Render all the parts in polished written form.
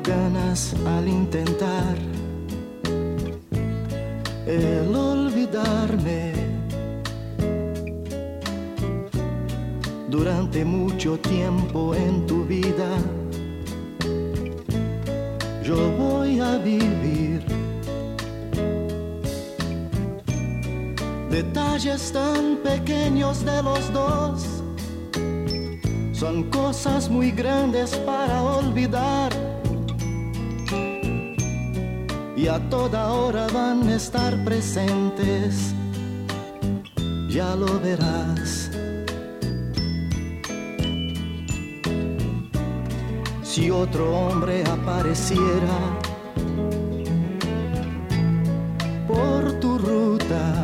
tengo ganas al intentar el olvidarme. Durante mucho tiempo en tu vida yo voy a vivir detalles tan pequeños de los dos. Son cosas muy grandes para olvidar y a toda hora van a estar presentes, ya lo verás. Si otro hombre apareciera por tu ruta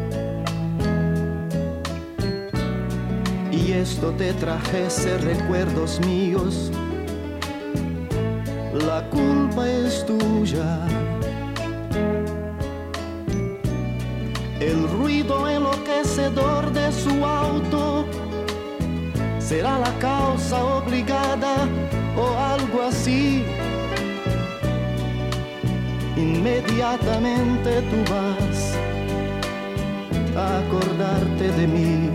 y esto te trajese recuerdos míos, la culpa es tuya. El ruido enloquecedor de su auto será la causa obligada o algo así. Inmediatamente tú vas a acordarte de mí.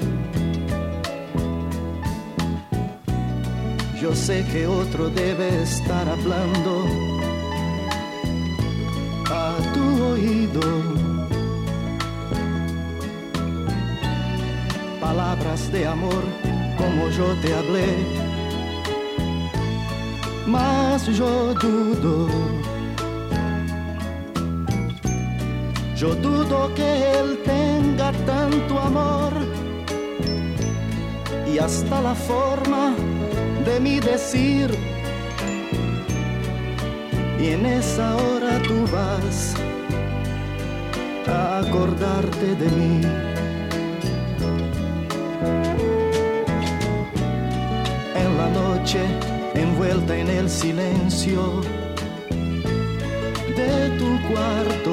Yo sé que otro debe estar hablando a tu oído, palabras de amor como yo te hablé, mas yo dudo que él tenga tanto amor y hasta la forma de mi decir, y en esa hora tú vas a acordarte de mí. En la noche, envuelta en el silencio de tu cuarto,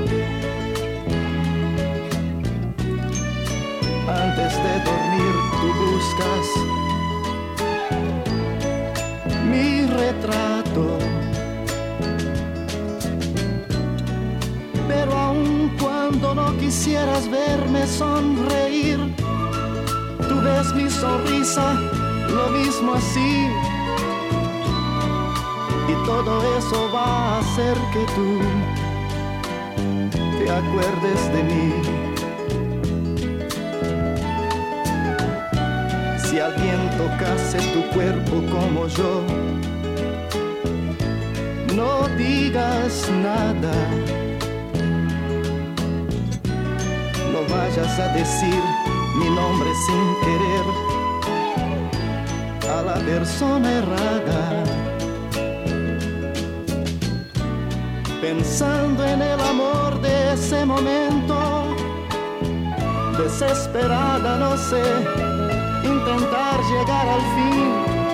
antes de dormir tú buscas mi retrato, pero aun cuando no quisieras verme sonreír, tú ves mi sonrisa lo mismo así, y todo eso va a hacer que tú te acuerdes de mí. Si alguien tocase tu cuerpo como yo, no digas nada, no vayas a decir mi nombre sin querer a la persona errada. Pensando en el amor de ese momento, desesperada, no sé, intentar llegar al fin,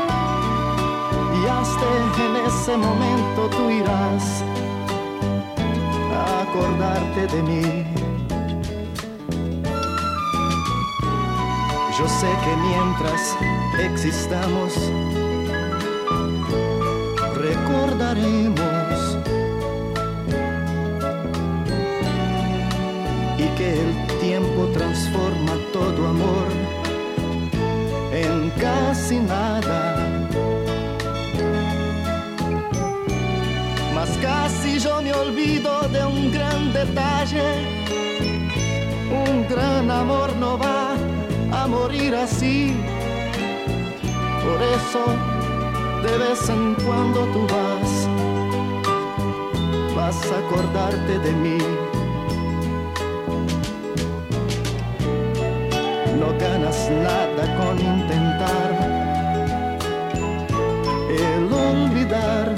y hasta en ese momento tú irás a acordarte de mí. Yo sé que mientras existamos recordaremos, y que el tiempo transforma todo amor en casi nada. Mas casi yo me olvido de un gran detalle. Un gran amor no va a morir así. Por eso de vez en cuando tú vas a acordarte de mí. No ganas nada con intentar el olvidar